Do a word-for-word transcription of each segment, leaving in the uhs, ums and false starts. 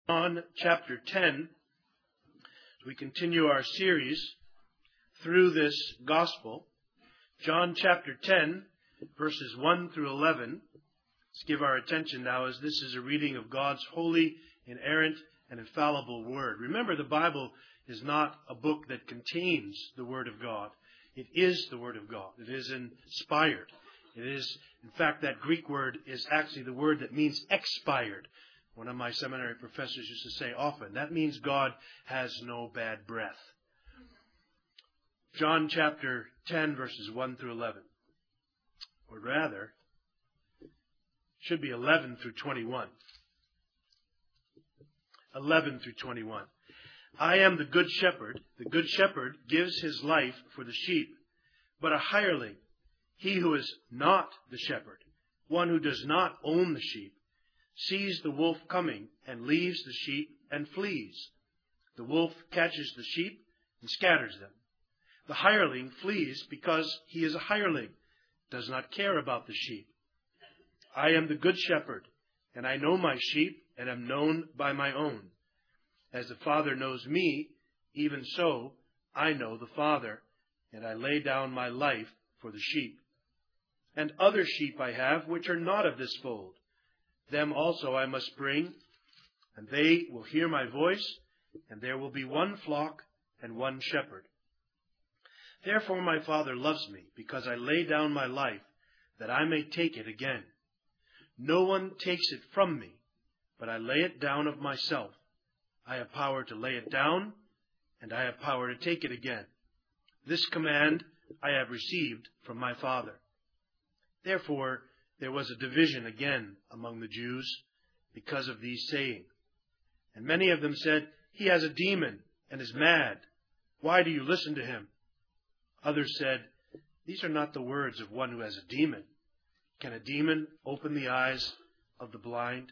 John chapter ten, we continue our series through this gospel. John chapter ten, verses one through eleven. Let's give our attention now, as this is a reading of God's holy, inerrant, and infallible word. Remember, the Bible is not a book that contains the word of God. It is the word of God. It is inspired. It is, in fact, that Greek word is actually the word that means expired. One of my seminary professors used to say often, that means God has no bad breath. John chapter ten, verses one through eleven. Or rather, it should be eleven through twenty-one. eleven through twenty-one. I am the good shepherd. The good shepherd gives his life for the sheep. But a hireling, he who is not the shepherd, one who does not own the sheep, sees the wolf coming and leaves the sheep and flees. The wolf catches the sheep and scatters them. The hireling flees because he is a hireling, does not care about the sheep. I am the good shepherd, and I know my sheep and am known by my own. As the Father knows me, even so I know the Father, and I lay down my life for the sheep. And other sheep I have which are not of this fold. Them also I must bring, and they will hear my voice, and there will be one flock and one shepherd. Therefore my Father loves me, because I lay down my life, that I may take it again. No one takes it from me, but I lay it down of myself. I have power to lay it down, and I have power to take it again. This command I have received from my Father. Therefore there was a division again among the Jews because of these sayings. And many of them said, He has a demon and is mad. Why do you listen to him? Others said, These are not the words of one who has a demon. Can a demon open the eyes of the blind?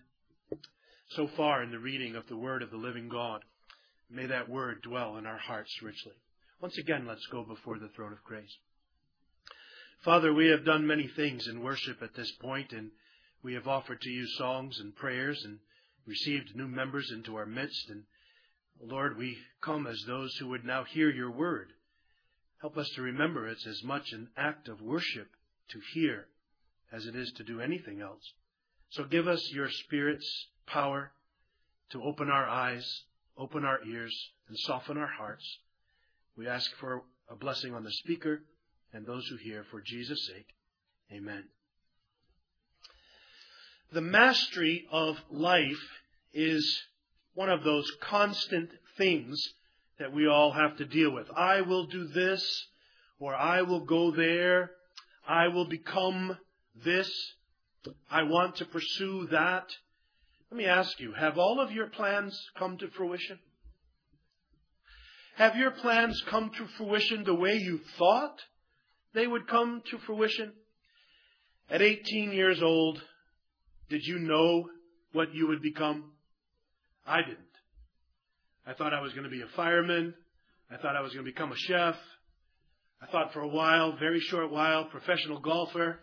So far in the reading of the word of the living God, may that word dwell in our hearts richly. Once again, let's go before the throne of grace. Father, we have done many things in worship at this point, and we have offered to you songs and prayers and received new members into our midst. And Lord, we come as those who would now hear your word. Help us to remember it's as much an act of worship to hear as it is to do anything else. So give us your Spirit's power to open our eyes, open our ears, and soften our hearts. We ask for a blessing on the speaker and those who hear, for Jesus' sake. Amen. The mastery of life is one of those constant things that we all have to deal with. I will do this, or I will go there. I will become this. I want to pursue that. Let me ask you, have all of your plans come to fruition? Have your plans come to fruition the way you thought they would come to fruition? At eighteen years old, did you know what you would become? I didn't. I thought I was going to be a fireman. I thought I was going to become a chef. I thought for a while, very short while, professional golfer.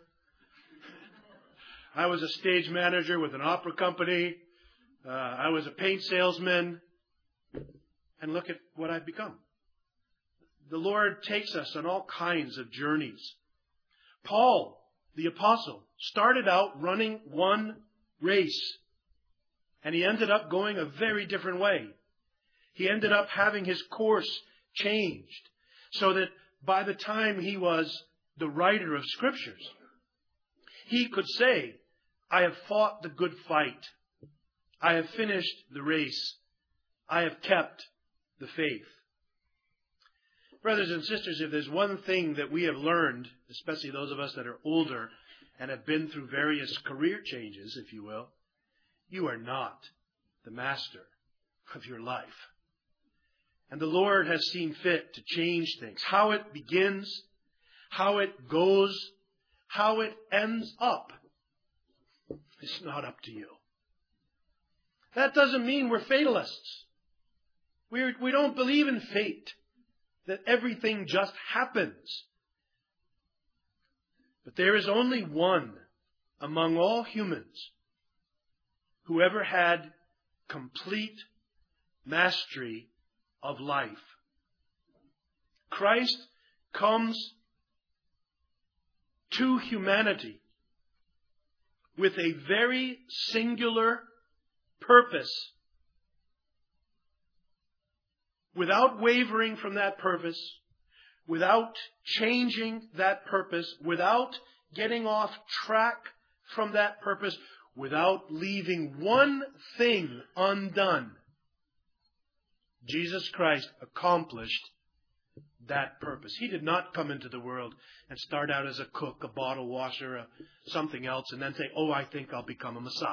I was a stage manager with an opera company. Uh, I was a paint salesman. And look at what I've become. The Lord takes us on all kinds of journeys. Paul, the apostle, started out running one race. And he ended up going a very different way. He ended up having his course changed, so that by the time he was the writer of Scriptures, he could say, I have fought the good fight. I have finished the race. I have kept the faith. Brothers and sisters, if there's one thing that we have learned, especially those of us that are older and have been through various career changes, if you will, you are not the master of your life. And the Lord has seen fit to change things. How it begins, how it goes, how it ends up, it's not up to you. That doesn't mean we're fatalists. We're, we don't believe in fate, that everything just happens. But there is only one among all humans who ever had complete mastery of life. Christ comes to humanity with a very singular purpose. Without wavering from that purpose, without changing that purpose, without getting off track from that purpose, without leaving one thing undone, Jesus Christ accomplished that purpose. He did not come into the world and start out as a cook, a bottle washer, a something else, and then say, oh, I think I'll become a Messiah.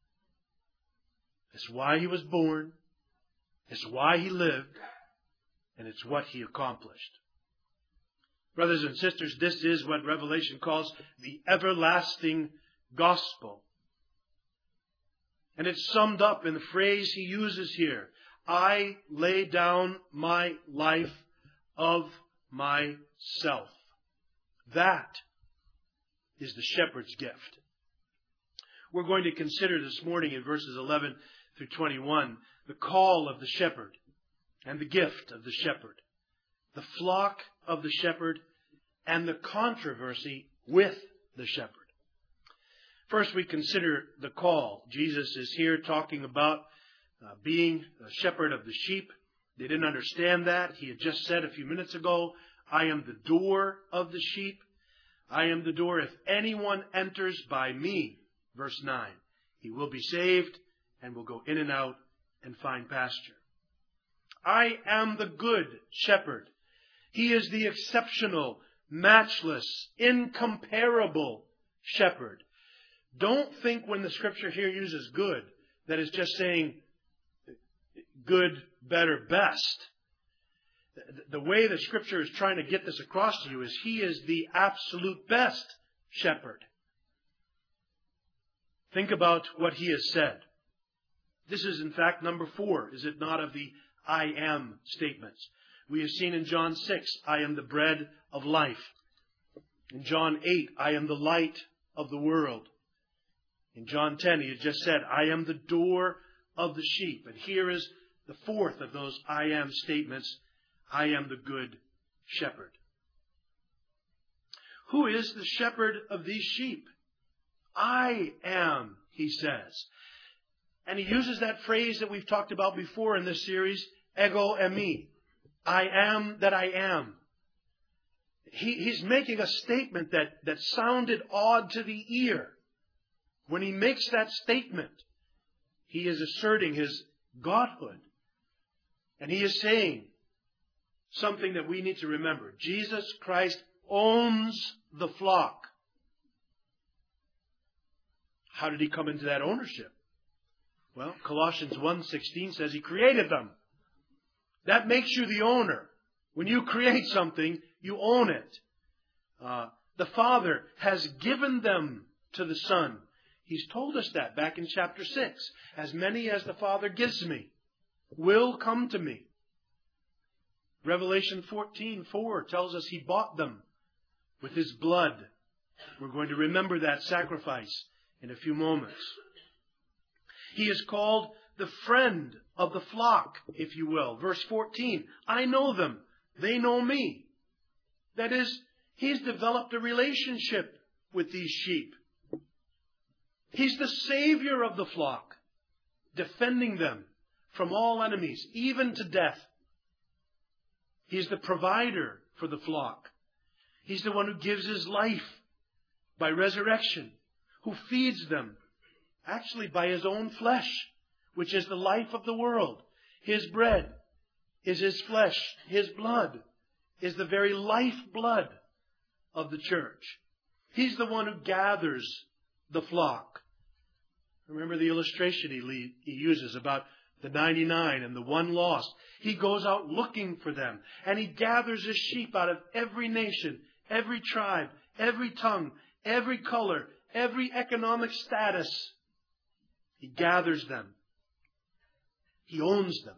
It's why He was born. It's why He lived. And it's what He accomplished. Brothers and sisters, this is what Revelation calls the everlasting gospel. And it's summed up in the phrase he uses here. I lay down my life of myself. That is the shepherd's gift. We're going to consider this morning in verses eleven through twenty-one the call of the shepherd and the gift of the shepherd, the flock of the shepherd, and the controversy with the shepherd. First, we consider the call. Jesus is here talking about uh, being a shepherd of the sheep. They didn't understand that. He had just said a few minutes ago, I am the door of the sheep. I am the door. If anyone enters by me, verse nine, he will be saved and will go in and out and find pasture. I am the good shepherd. He is the exceptional, matchless, incomparable shepherd. Don't think when the scripture here uses good that it's just saying good, better, best. The way the scripture is trying to get this across to you is He is the absolute best shepherd. Think about what He has said. This is in fact number four, is it not, of the I am statements. We have seen in John six, I am the bread of life. In John eight, I am the light of the world. In John ten, He had just said, I am the door of the sheep. And here is the fourth of those I am statements. I am the good shepherd. Who is the shepherd of these sheep? I am, He says. And He uses that phrase that we've talked about before in this series, ego eimi. I am that I am. He, he's making a statement that, that sounded odd to the ear. When He makes that statement, He is asserting His godhood. And He is saying something that we need to remember. Jesus Christ owns the flock. How did He come into that ownership? Well, Colossians one sixteen says He created them. That makes you the owner. When you create something, you own it. Uh, the Father has given them to the Son. He's told us that back in chapter six. As many as the Father gives me will come to me. Revelation fourteen four tells us He bought them with His blood. We're going to remember that sacrifice in a few moments. He is called the friend of the flock, if you will. Verse fourteen, I know them. They know me. That is, He's developed a relationship with these sheep. He's the Savior of the flock, defending them from all enemies, even to death. He's the provider for the flock. He's the one who gives His life by resurrection, who feeds them, actually by His own flesh, which is the life of the world. His bread is His flesh. His blood is the very life blood of the church. He's the one who gathers the flock. Remember the illustration he, lead, he uses about the ninety-nine and the one lost. He goes out looking for them, and He gathers His sheep out of every nation, every tribe, every tongue, every color, every economic status. He gathers them. He owns them.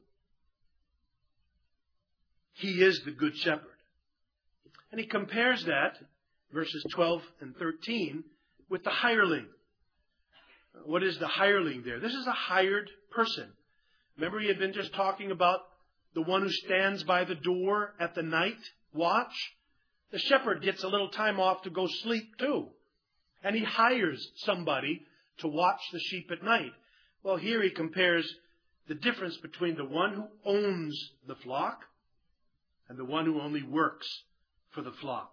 He is the good shepherd. And He compares that, verses twelve and thirteen, with the hireling. What is the hireling there? This is a hired person, Remember, he had been just talking about the one who stands by the door at the night watch. The shepherd gets a little time off to go sleep too. And he hires somebody to watch the sheep at night. Well, here he compares the difference between the one who owns the flock and the one who only works for the flock.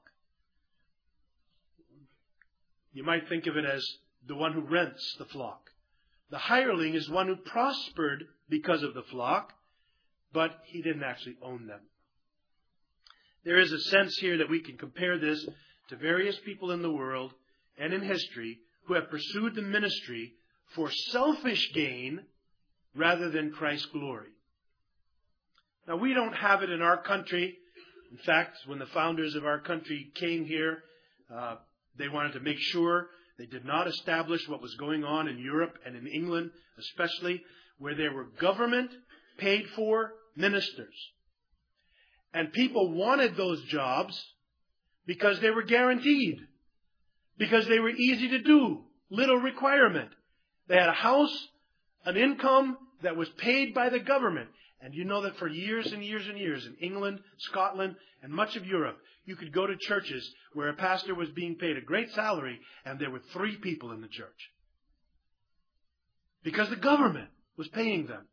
You might think of it as the one who rents the flock. The hireling is one who prospered because of the flock, but he didn't actually own them. There is a sense here that we can compare this to various people in the world and in history who have pursued the ministry for selfish gain rather than Christ's glory. Now, we don't have it in our country. In fact, when the founders of our country came here, uh, they wanted to make sure they did not establish what was going on in Europe and in England, especially, where there were government paid for ministers. And people wanted those jobs because they were guaranteed, because they were easy to do, little requirement. They had a house, an income that was paid by the government. And you know that for years and years and years in England, Scotland, and much of Europe, you could go to churches where a pastor was being paid a great salary and there were three people in the church. Because the government was paying them.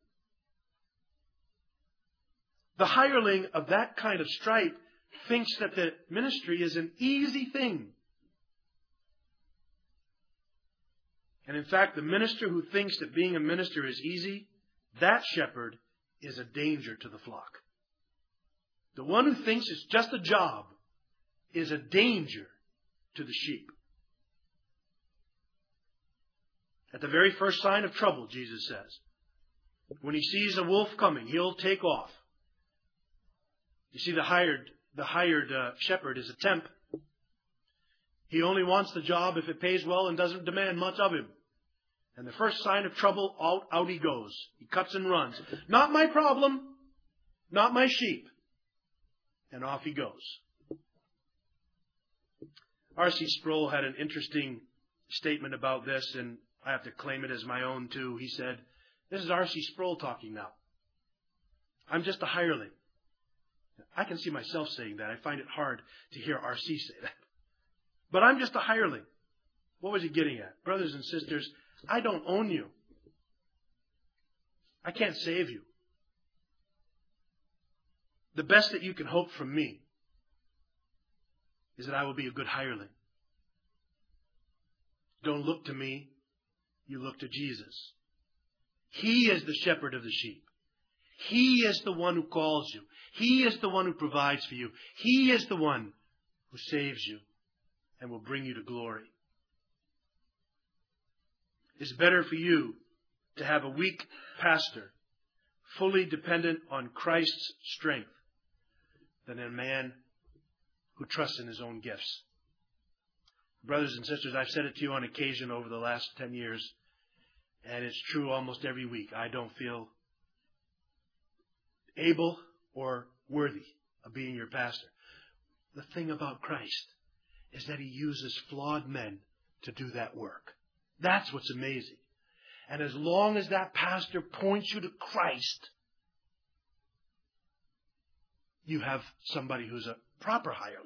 The hireling of that kind of stripe thinks that the ministry is an easy thing. And in fact, the minister who thinks that being a minister is easy, that shepherd is a danger to the flock. The one who thinks it's just a job is a danger to the sheep. At the very first sign of trouble, Jesus says, when he sees a wolf coming, he'll take off. You see, the hired, the hired uh, shepherd is a temp. He only wants the job if it pays well and doesn't demand much of him. And the first sign of trouble, out, out he goes. He cuts and runs. Not my problem. Not my sheep. And off he goes. R C Sproul had an interesting statement about this, and I have to claim it as my own too. He said, this is R C Sproul talking now. I'm just a hireling. I can see myself saying that. I find it hard to hear R C say that. But I'm just a hireling. What was he getting at? Brothers and sisters, I don't own you. I can't save you. The best that you can hope from me is that I will be a good hireling. Don't look to me. You look to Jesus. He is the shepherd of the sheep. He is the one who calls you. He is the one who provides for you. He is the one who saves you and will bring you to glory. It's better for you to have a weak pastor, fully dependent on Christ's strength, than a man who trusts in his own gifts. Brothers and sisters, I've said it to you on occasion over the last ten years, and it's true almost every week. I don't feel able or worthy of being your pastor. The thing about Christ is that he uses flawed men to do that work. That's what's amazing. And as long as that pastor points you to Christ, you have somebody who's a proper hireling.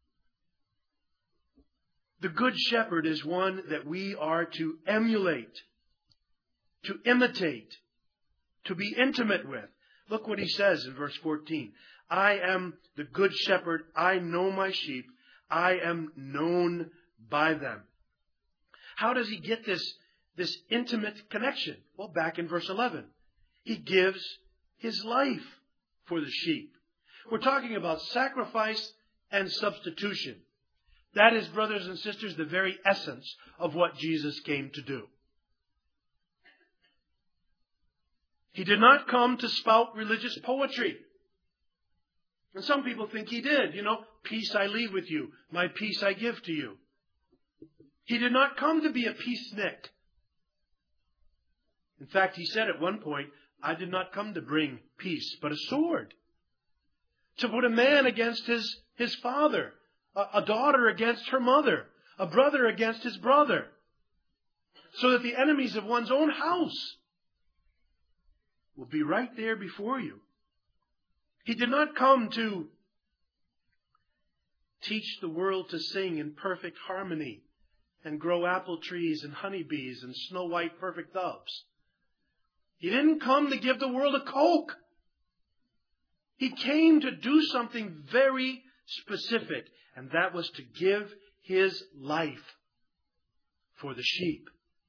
The Good Shepherd is one that we are to emulate, to imitate, to be intimate with. Look what he says in verse fourteen. I am the Good Shepherd. I know my sheep. I am known by them. How does he get this, this intimate connection? Well, back in verse eleven. He gives his life for the sheep. We're talking about sacrifice and substitution. That is, brothers and sisters, the very essence of what Jesus came to do. He did not come to spout religious poetry. And some people think he did. You know, peace I leave with you. My peace I give to you. He did not come to be a peacenik. In fact, he said at one point, I did not come to bring peace, but a sword. To put a man against his, his father, a, a daughter against her mother, a brother against his brother, so that the enemies of one's own house will be right there before you. He did not come to teach the world to sing in perfect harmony and grow apple trees and honeybees and snow white perfect doves. He didn't come to give the world a Coke. He came to do something very specific, and that was to give His life for the sheep.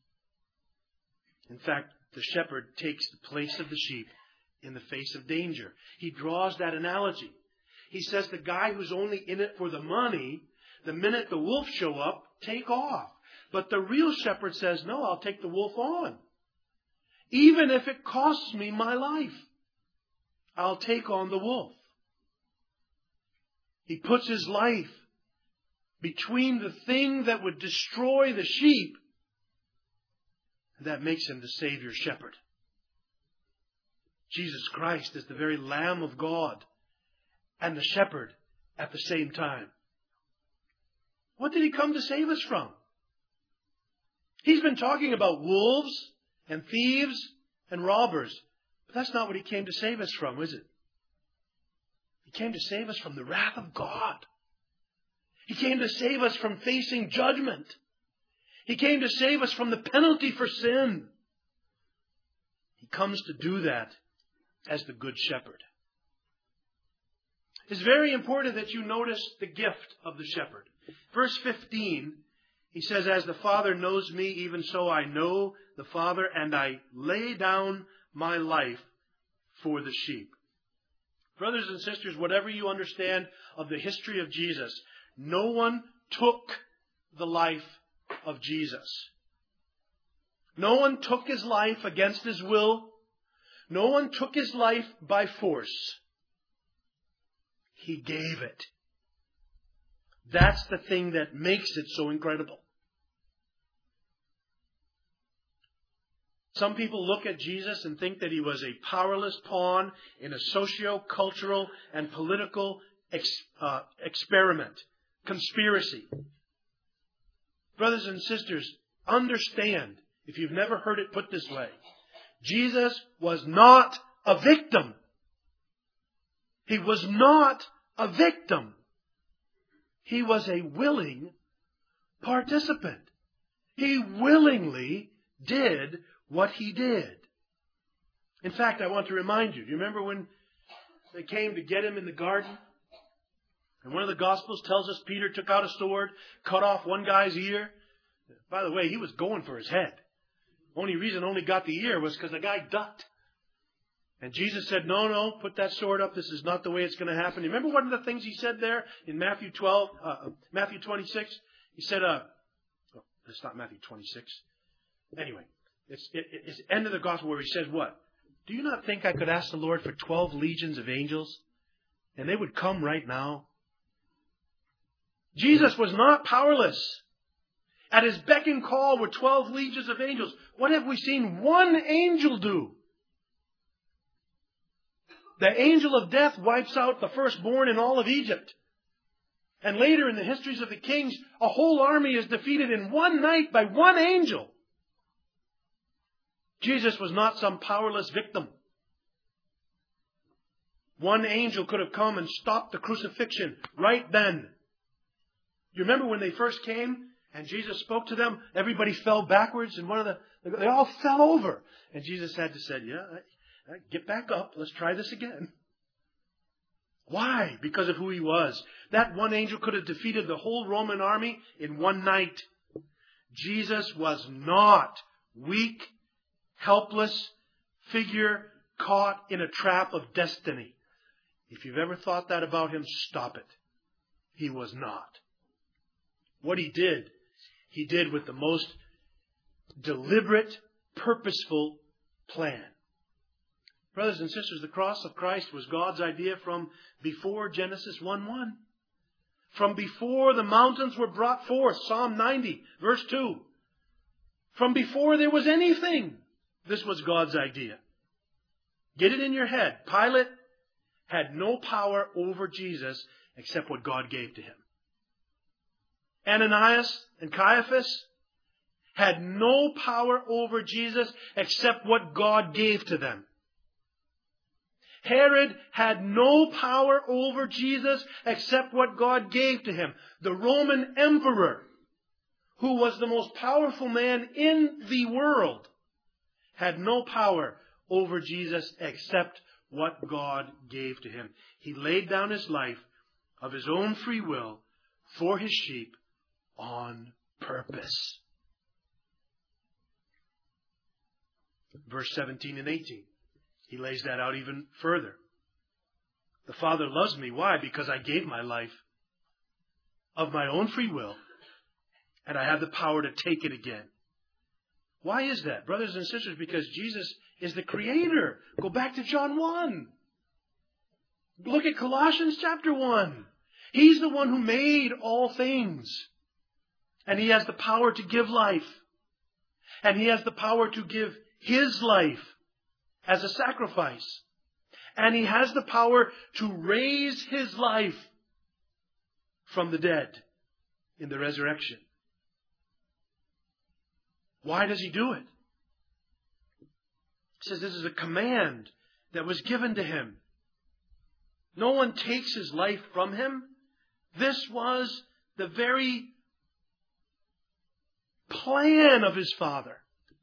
In fact, the shepherd takes the place of the sheep in the face of danger. He draws that analogy. He says the guy who's only in it for the money, the minute the wolves show up, take off. But the real shepherd says, no, I'll take the wolf on. Even if it costs me my life, I'll take on the wolf. He puts his life between the thing that would destroy the sheep, and that makes him the Savior shepherd. Jesus Christ is the very Lamb of God and the shepherd at the same time. What did He come to save us from? He's been talking about wolves and thieves and robbers. But that's not what He came to save us from, is it? He came to save us from the wrath of God. He came to save us from facing judgment. He came to save us from the penalty for sin. He comes to do that as the Good Shepherd. It's very important that you notice the gift of the shepherd. Verse fifteen, he says, as the Father knows me, even so I know the Father, and I lay down my life for the sheep. Brothers and sisters, whatever you understand of the history of Jesus, no one took the life of Jesus. No one took His life against His will. No one took His life by force. He gave it. That's the thing that makes it so incredible. Some people look at Jesus and think that He was a powerless pawn in a socio-cultural and political ex, uh, experiment, conspiracy. Brothers and sisters, understand, if you've never heard it put this way, Jesus was not a victim. He was not a victim. He was a willing participant. He willingly did what He did. In fact, I want to remind you, do you remember when they came to get Him in the garden? And one of the Gospels tells us Peter took out a sword, cut off one guy's ear. By the way, he was going for his head. Only reason only got the ear was because the guy ducked. And Jesus said, no, no, put that sword up. This is not the way it's going to happen. You remember one of the things He said there in Matthew twelve, uh, Matthew twenty-six? He said, uh, oh, it's not Matthew twenty-six. Anyway, it's, it, it's the end of the Gospel where He says what? Do you not think I could ask the Lord for twelve legions of angels? And they would come right now? Jesus was not powerless. At His beck and call were twelve legions of angels. What have we seen one angel do? The angel of death wipes out the firstborn in all of Egypt. And later in the histories of the kings, a whole army is defeated in one night by one angel. Jesus was not some powerless victim. One angel could have come and stopped the crucifixion right then. You remember when they first came and Jesus spoke to them? Everybody fell backwards and one of the, they all fell over. And Jesus had to say, yeah, get back up. Let's try this again. Why? Because of who He was. That one angel could have defeated the whole Roman army in one night. Jesus was not weak, helpless figure caught in a trap of destiny. If you've ever thought that about Him, stop it. He was not. What He did, He did with the most deliberate, purposeful plan. Brothers and sisters, the cross of Christ was God's idea from before Genesis one one. From before the mountains were brought forth, Psalm ninety, verse two. From before there was anything, this was God's idea. Get it in your head. Pilate had no power over Jesus except what God gave to him. Ananias and Caiaphas had no power over Jesus except what God gave to them. Herod had no power over Jesus except what God gave to him. The Roman emperor, who was the most powerful man in the world, had no power over Jesus except what God gave to him. He laid down his life of his own free will for his sheep on purpose. Verse seventeen and eighteen. He lays that out even further. The Father loves me. Why? Because I gave my life of my own free will, and I have the power to take it again. Why is that? Brothers and sisters, because Jesus is the Creator. Go back to John one. Look at Colossians chapter one. He's the one who made all things. And He has the power to give life. And He has the power to give His life as a sacrifice. And He has the power to raise His life from the dead in the resurrection. Why does He do it? He says this is a command that was given to Him. No one takes His life from Him. This was the very plan of His Father.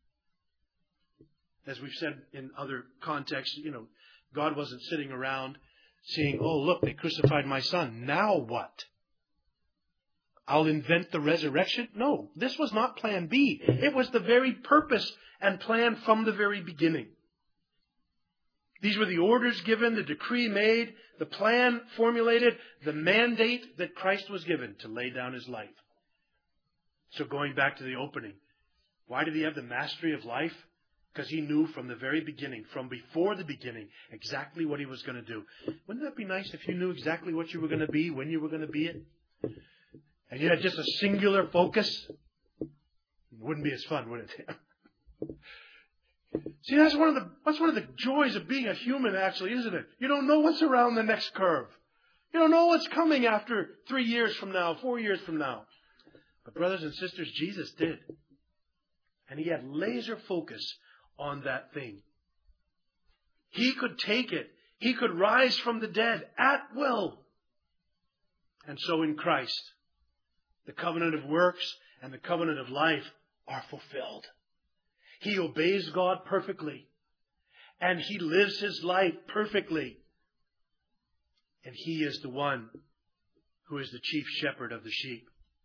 As we've said in other contexts, you know, God wasn't sitting around saying, oh, look, they crucified my son. Now what? I'll invent the resurrection? No, this was not plan B. It was the very purpose and plan from the very beginning. These were the orders given, the decree made, the plan formulated, the mandate that Christ was given to lay down His life. So going back to the opening, why did He have the mastery of life? Because He knew from the very beginning, from before the beginning, exactly what He was going to do. Wouldn't that be nice if you knew exactly what you were going to be, when you were going to be it? And you had just a singular focus? It wouldn't be as fun, would it? See, that's one of the that's one of the joys of being a human, actually, isn't it? You don't know what's around the next curve. You don't know what's coming after three years from now, four years from now. But brothers and sisters, Jesus did. And He had laser focus on that thing. He could take it. He could rise from the dead at will. And so in Christ, the covenant of works and the covenant of life are fulfilled. He obeys God perfectly. And He lives His life perfectly. And He is the one who is the chief shepherd of the sheep.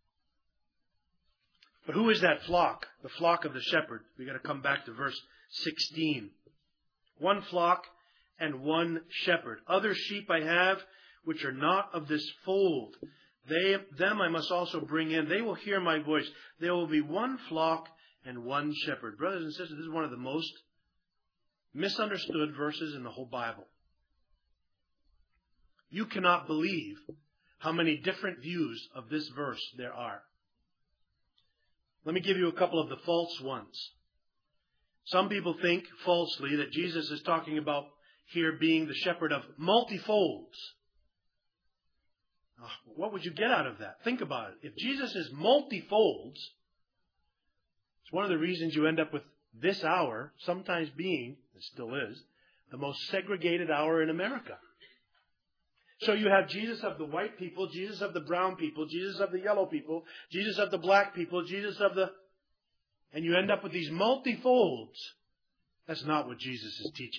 But who is that flock? The flock of the shepherd. We've got to come back to verse sixteen. One flock and one shepherd. Other sheep I have, which are not of this fold. They, them I must also bring in. They will hear my voice. There will be one flock and one shepherd. Brothers and sisters, this is one of the most misunderstood verses in the whole Bible. You cannot believe how many different views of this verse there are. Let me give you a couple of the false ones. Some people think falsely that Jesus is talking about here being the shepherd of multifolds. Oh, what would you get out of that? Think about it. If Jesus is multifolds, it's one of the reasons you end up with this hour sometimes being, it still is, the most segregated hour in America. So you have Jesus of the white people, Jesus of the brown people, Jesus of the yellow people, Jesus of the black people, Jesus of the... And you end up with these multifolds. That's not what Jesus is teaching.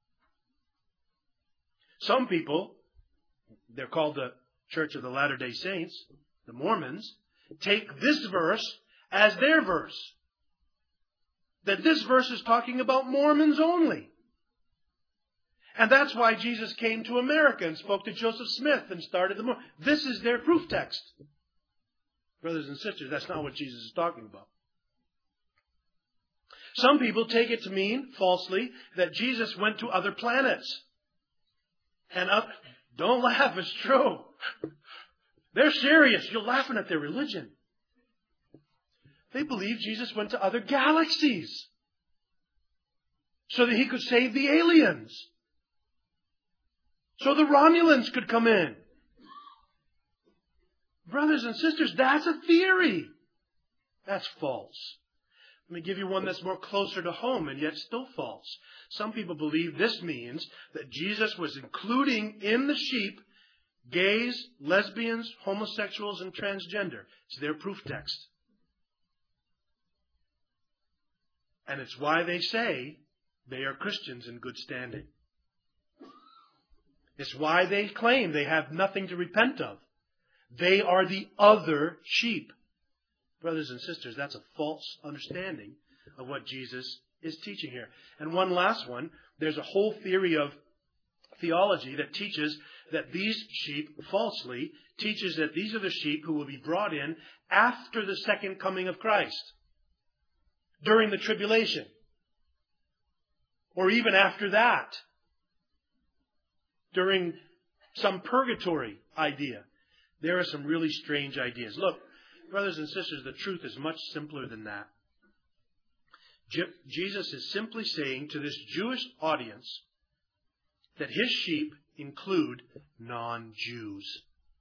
Some people, they're called the Church of the Latter-day Saints, the Mormons, take this verse as their verse. That this verse is talking about Mormons only. And that's why Jesus came to America and spoke to Joseph Smith and started the Mormon. This is their proof text. Brothers and sisters, that's not what Jesus is talking about. Some people take it to mean, falsely, that Jesus went to other planets. And up, don't laugh, it's true. They're serious. You're laughing at their religion. They believe Jesus went to other galaxies so that He could save the aliens. So the Romulans could come in. Brothers and sisters, that's a theory. That's false. Let me give you one that's more closer to home and yet still false. Some people believe this means that Jesus was including in the sheep gays, lesbians, homosexuals, and transgender. It's their proof text. And it's why they say they are Christians in good standing. It's why they claim they have nothing to repent of. They are the other sheep. Brothers and sisters, that's a false understanding of what Jesus is teaching here. And one last one, there's a whole theory of theology that teaches that these sheep, falsely, teaches that these are the sheep who will be brought in after the second coming of Christ, during the tribulation, or even after that, during some purgatory idea. There are some really strange ideas. Look, brothers and sisters, the truth is much simpler than that. Je- Jesus is simply saying to this Jewish audience that his sheep include non-Jews.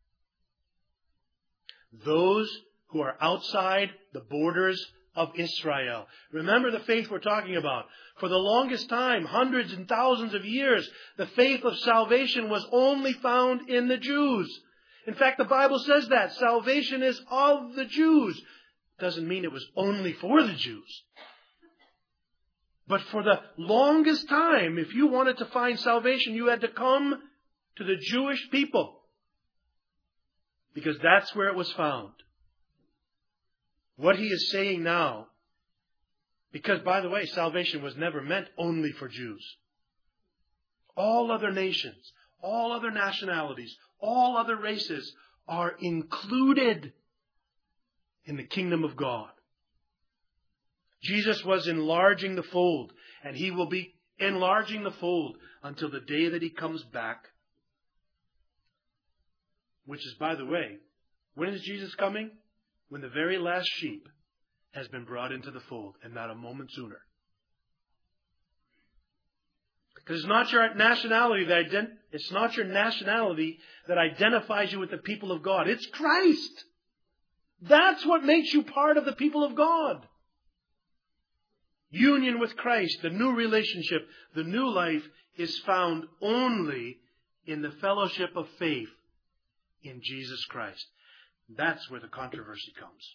Those who are outside the borders of Israel. Remember the faith we're talking about. For the longest time, hundreds and thousands of years, the faith of salvation was only found in the Jews. In fact, the Bible says that. Salvation is of the Jews. Doesn't mean it was only for the Jews. But for the longest time, if you wanted to find salvation, you had to come to the Jewish people. Because that's where it was found. What he is saying now, because by the way, salvation was never meant only for Jews. All other nations, all other nationalities, all other races are included in the kingdom of God. Jesus was enlarging the fold, and he will be enlarging the fold until the day that he comes back. Which is, by the way, when is Jesus coming? When the very last sheep has been brought into the fold, and not a moment sooner. Because it's not your nationality that ident- it's not your nationality that identifies you with the people of God. It's Christ. That's what makes you part of the people of God. Union with Christ, the new relationship, the new life is found only in the fellowship of faith in Jesus Christ. That's where the controversy comes.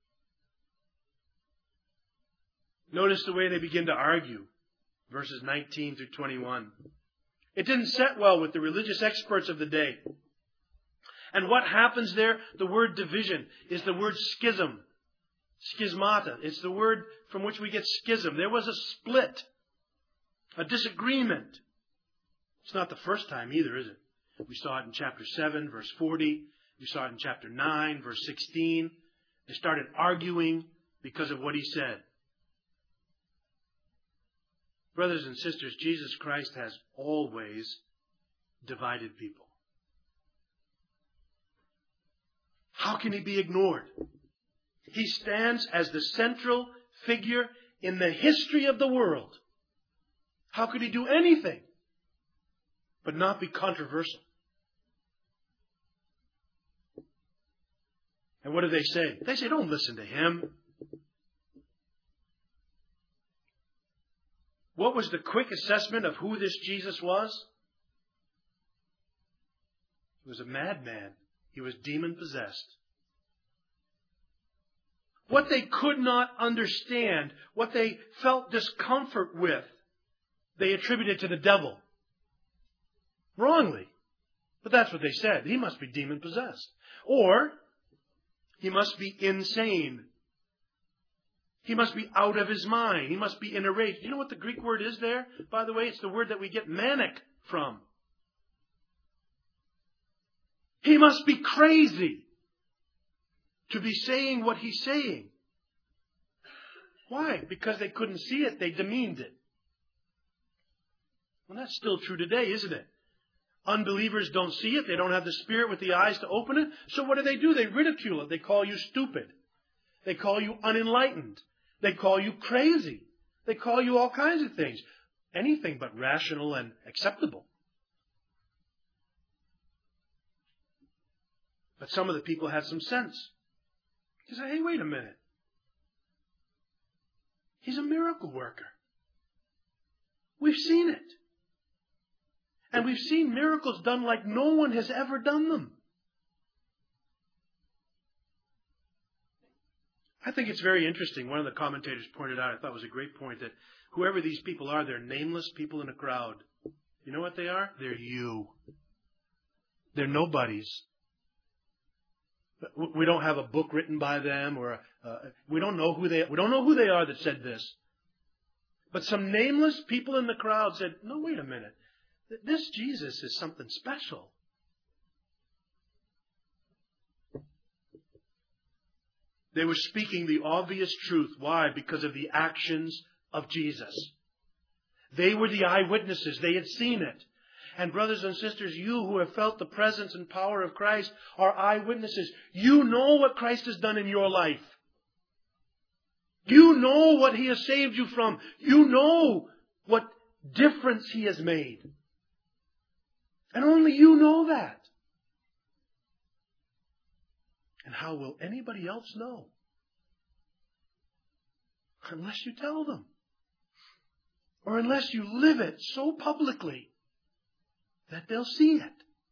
Notice the way they begin to argue. Verses nineteen through twenty-one. It didn't set well with the religious experts of the day. And what happens there? The word division is the word schism. Schismata. It's the word from which we get schism. There was a split. A disagreement. It's not the first time either, is it? We saw it in chapter seven, verse forty. We saw it in chapter nine, verse sixteen. They started arguing because of what he said. Brothers and sisters, Jesus Christ has always divided people. How can he be ignored? He stands as the central figure in the history of the world. How could he do anything but not be controversial? And what do they say? They say, don't listen to him. What was the quick assessment of who this Jesus was? He was a madman. He was demon-possessed. What they could not understand, what they felt discomfort with, they attributed to the devil. Wrongly. But that's what they said. He must be demon-possessed. Or, he must be insane. He must be out of his mind. He must be in a rage. Do you know what the Greek word is there? By the way, it's the word that we get manic from. He must be crazy to be saying what he's saying. Why? Because they couldn't see it. They demeaned it. Well, that's still true today, isn't it? Unbelievers don't see it. They don't have the Spirit with the eyes to open it. So what do they do? They ridicule it. They call you stupid. They call you unenlightened. They call you crazy. They call you all kinds of things. Anything but rational and acceptable. But some of the people had some sense. They say, hey, wait a minute. He's a miracle worker. We've seen it. And we've seen miracles done like no one has ever done them. I think it's very interesting. One of the commentators pointed out, I thought it was a great point, that whoever these people are, they're nameless people in a crowd. You know what they are? They're you. They're nobodies. We don't have a book written by them, or a, uh, we don't know who they we don't know who they are that said this. But some nameless people in the crowd said, "No, wait a minute. This Jesus is something special." They were speaking the obvious truth. Why? Because of the actions of Jesus. They were the eyewitnesses. They had seen it. And brothers and sisters, you who have felt the presence and power of Christ are eyewitnesses. You know what Christ has done in your life. You know what He has saved you from. You know what difference He has made. And only you know that. And how will anybody else know? Unless you tell them. Or unless you live it so publicly that they'll see it.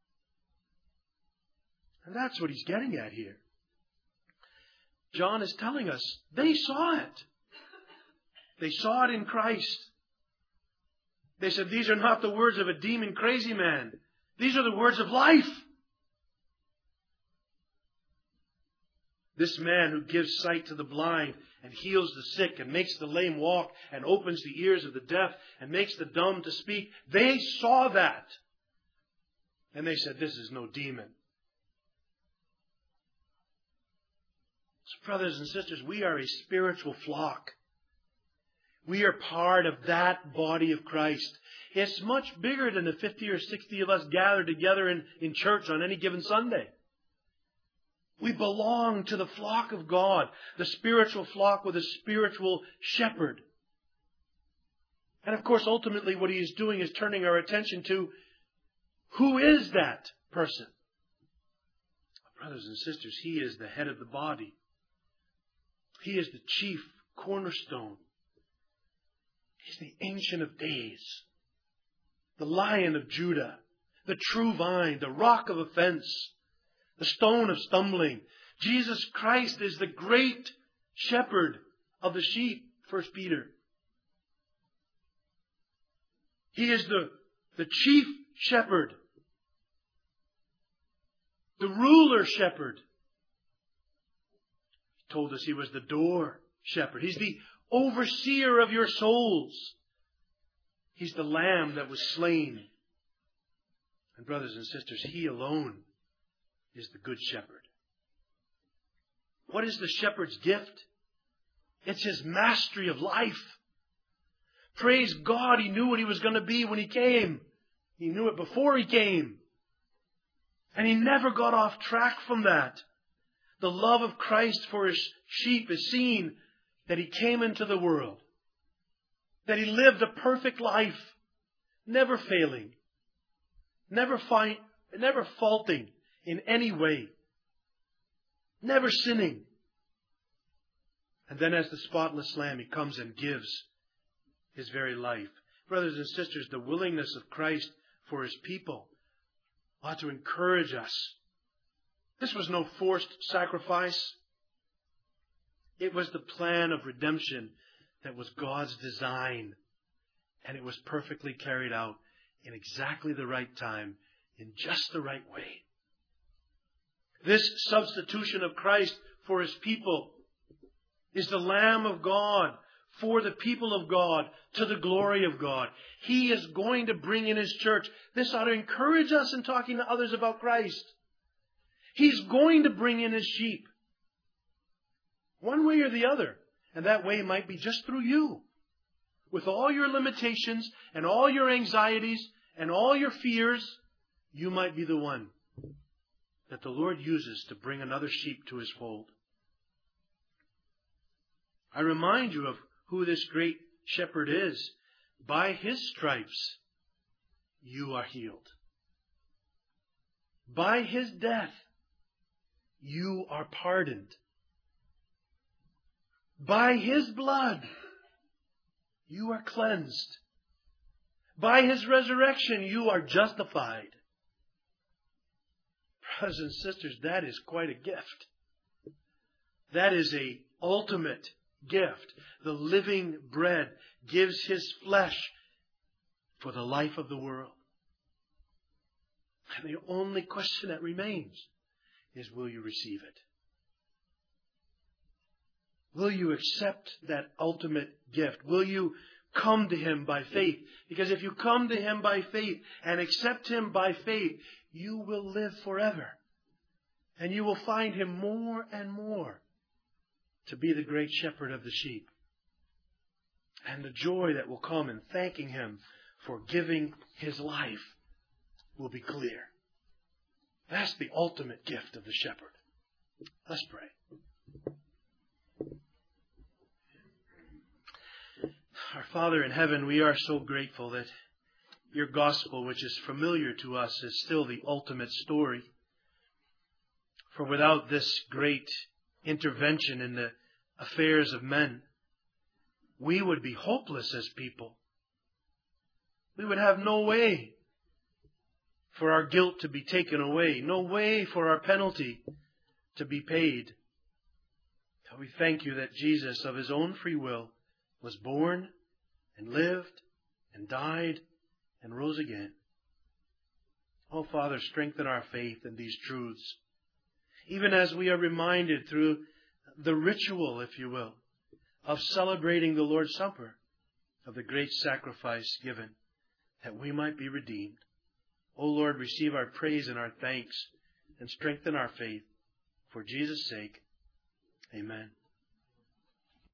And that's what he's getting at here. John is telling us they saw it. They saw it in Christ. They said, these are not the words of a demon crazy man. These are the words of life. This man who gives sight to the blind and heals the sick and makes the lame walk and opens the ears of the deaf and makes the dumb to speak. They saw that. And they said, this is no demon. So brothers and sisters, we are a spiritual flock. We are part of that body of Christ. It's much bigger than the fifty or sixty of us gathered together in, in church on any given Sunday. We belong to the flock of God, the spiritual flock with a spiritual shepherd. And of course, ultimately what he is doing is turning our attention to, who is that person? Brothers and sisters, he is the head of the body. He is the chief cornerstone. He's the Ancient of Days, the Lion of Judah, the true vine, the rock of offense, the stone of stumbling. Jesus Christ is the great shepherd of the sheep, First Peter. He is the, the chief shepherd, the ruler shepherd. He told us he was the door shepherd. He's the overseer of your souls. He's the lamb that was slain. And brothers and sisters, he alone is the good shepherd. What is the shepherd's gift? It's his mastery of life. Praise God, he knew what he was going to be when he came. He knew it before he came. And he never got off track from that. The love of Christ for his sheep is seen that he came into the world. That he lived a perfect life, never failing, never find, never faulting in any way, never sinning. And then as the spotless Lamb, he comes and gives his very life. Brothers and sisters, the willingness of Christ for his people ought to encourage us. This was no forced sacrifice. It was the plan of redemption that was God's design. And it was perfectly carried out in exactly the right time, in just the right way. This substitution of Christ for his people is the Lamb of God for the people of God to the glory of God. He is going to bring in his church. This ought to encourage us in talking to others about Christ. He's going to bring in his sheep. One way or the other. And that way might be just through you. With all your limitations and all your anxieties and all your fears, you might be the one that the Lord uses to bring another sheep to his fold. I remind you of who this great shepherd is. By his stripes, you are healed. By his death, you are pardoned. By his blood, you are cleansed. By His resurrection, you are justified. Brothers and sisters, that is quite a gift. That is a ultimate gift. The living bread gives His flesh for the life of the world. And the only question that remains is, will you receive it? Will you accept that ultimate gift? Will you come to Him by faith? Because if you come to Him by faith and accept Him by faith, you will live forever. And you will find Him more and more to be the great shepherd of the sheep. And the joy that will come in thanking Him for giving His life will be clear. That's the ultimate gift of the shepherd. Let's pray. Our Father in heaven, we are so grateful that your gospel, which is familiar to us, is still the ultimate story. For without this great intervention in the affairs of men, we would be hopeless as people. We would have no way for our guilt to be taken away, no way for our penalty to be paid. So we thank you that Jesus, of His own free will, was born and lived and died and rose again. Oh, Father, strengthen our faith in these truths, even as we are reminded through the ritual, if you will, of celebrating the Lord's Supper, of the great sacrifice given, that we might be redeemed. O Lord, receive our praise and our thanks, and strengthen our faith. For Jesus' sake, amen.